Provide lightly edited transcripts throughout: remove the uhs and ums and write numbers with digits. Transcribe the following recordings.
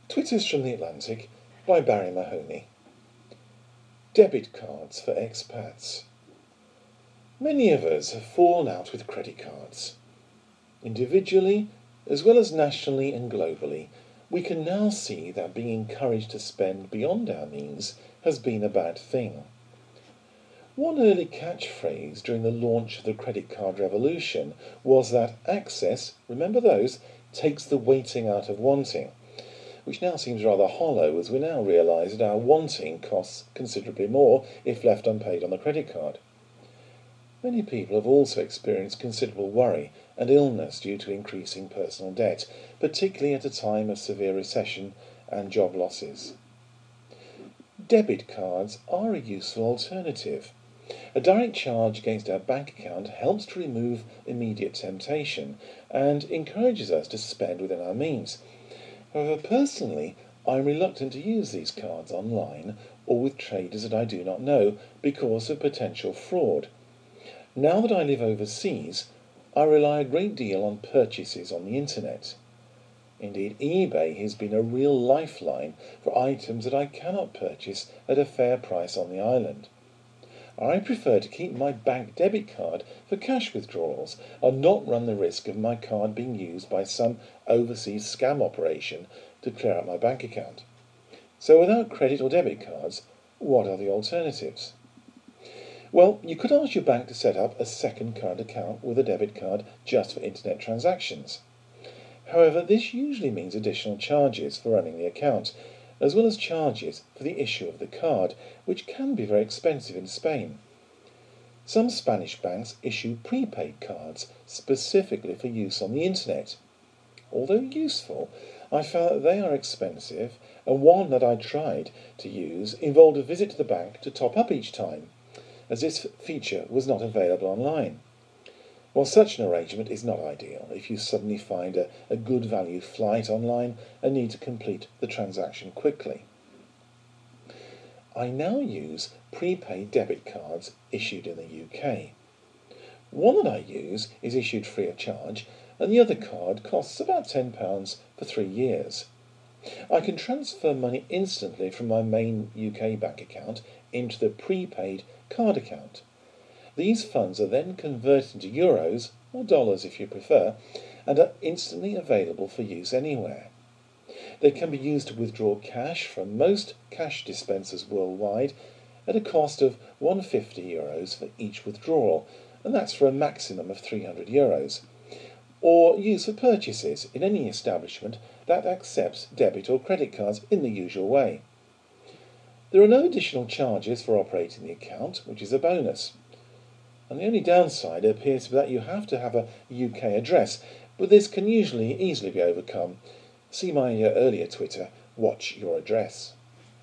Twitters from the Atlantic by Barry Mahoney. Debit cards for expats. Many of us have fallen out with credit cards. Individually, as well as nationally and globally, we can now see that being encouraged to spend beyond our means has been a bad thing. One early catchphrase during the launch of the credit card revolution was that access, remember those, takes the waiting out of wanting, which now seems rather hollow as we now realise that our wanting costs considerably more if left unpaid on the credit card. Many people have also experienced considerable worry and illness due to increasing personal debt, particularly at a time of severe recession and job losses. Debit cards are a useful alternative. A direct charge against our bank account helps to remove immediate temptation and encourages us to spend within our means. However, personally, I am reluctant to use these cards online or with traders that I do not know because of potential fraud. Now that I live overseas, I rely a great deal on purchases on the internet. Indeed, eBay has been a real lifeline for items that I cannot purchase at a fair price on the island. I prefer to keep my bank debit card for cash withdrawals and not run the risk of my card being used by some overseas scam operation to clear out my bank account. So without credit or debit cards, what are the alternatives? Well, you could ask your bank to set up a second current account with a debit card just for internet transactions. However, this usually means additional charges for running the account, as well as charges for the issue of the card, which can be very expensive in Spain. Some Spanish banks issue prepaid cards specifically for use on the internet. Although useful, I found that they are expensive, and one that I tried to use involved a visit to the bank to top up each time, as this feature was not available online. While such an arrangement is not ideal if you suddenly find a good value flight online and need to complete the transaction quickly. I now use prepaid debit cards issued in the UK. One that I use is issued free of charge, and the other card costs about £10 for 3 years. I can transfer money instantly from my main UK bank account into the prepaid card account. These funds are then converted into euros, or dollars if you prefer, and are instantly available for use anywhere. They can be used to withdraw cash from most cash dispensers worldwide at a cost of €150 for each withdrawal, and that's for a maximum of €300, or used for purchases in any establishment that accepts debit or credit cards in the usual way. There are no additional charges for operating the account, which is a bonus. And the only downside appears to be that you have to have a UK address, but this can usually easily be overcome. See my earlier Twitter, Watch Your Address.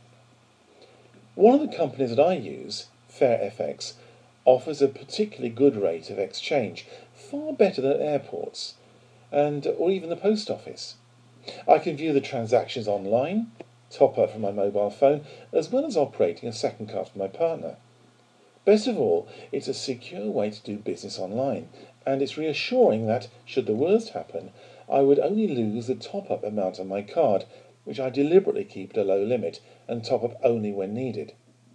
One of the companies that I use, FairFX, offers a particularly good rate of exchange, far better than airports, or even the post office. I can view the transactions online, top up from my mobile phone, as well as operating a second card for my partner. Best of all, it's a secure way to do business online, and it's reassuring that, should the worst happen, I would only lose the top-up amount on my card, which I deliberately keep at a low limit and top up only when needed.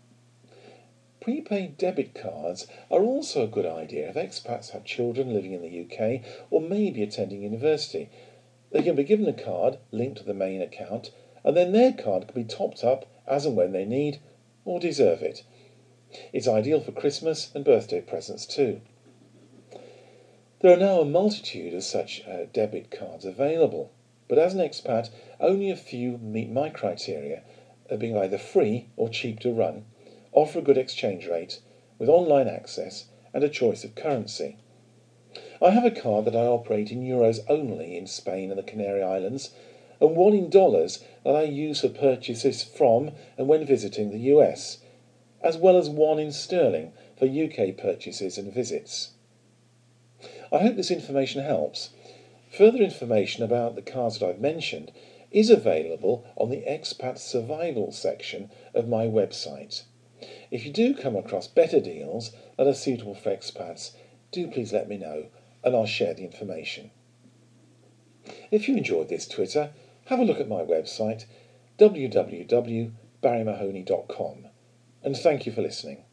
Prepaid debit cards are also a good idea if expats have children living in the UK or maybe attending university. They can be given a card linked to the main account, and then their card can be topped up as and when they need or deserve it. It's ideal for Christmas and birthday presents too. There are now a multitude of such debit cards available, but as an expat, only a few meet my criteria of being either free or cheap to run, offer a good exchange rate, with online access and a choice of currency. I have a card that I operate in euros only in Spain and the Canary Islands, and one in dollars that I use for purchases from and when visiting the US, as well as one in sterling for UK purchases and visits. I hope this information helps. Further information about the cards that I've mentioned is available on the Expat Survival section of my website. If you do come across better deals that are suitable for expats, do please let me know and I'll share the information. If you enjoyed this Twitter, have a look at my website, www.barrymahoney.com, and thank you for listening.